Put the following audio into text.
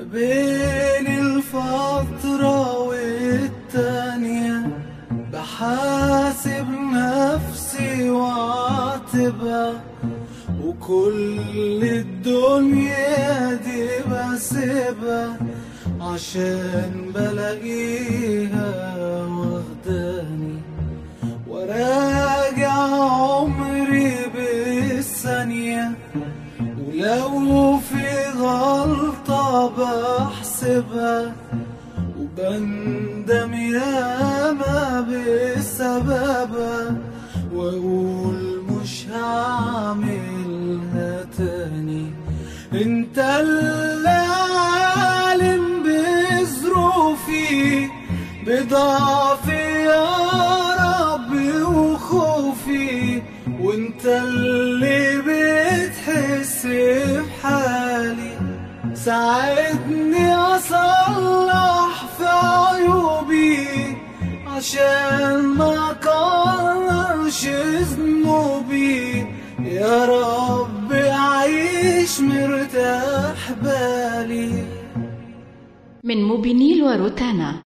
بين الفترة والتانية بحاسب نفسي واعتبها، وكل الدنيا دي بسيبها عشان بلاقيها واخداني، وراجع عمري بالثانية، ولو في غلطة بحسبها وبندم ياما بسببها، واقول مش هعملها تاني. انت اللي عالم بظروفي بضعفي يا ربي وخوفي، وانت اللي بتحس بحالي، ساعدني اصلح في عيوبي عشان ما اكررش ذنوبي. يا رب اعيش مرتاح بالي. من موبينيل وروتانا.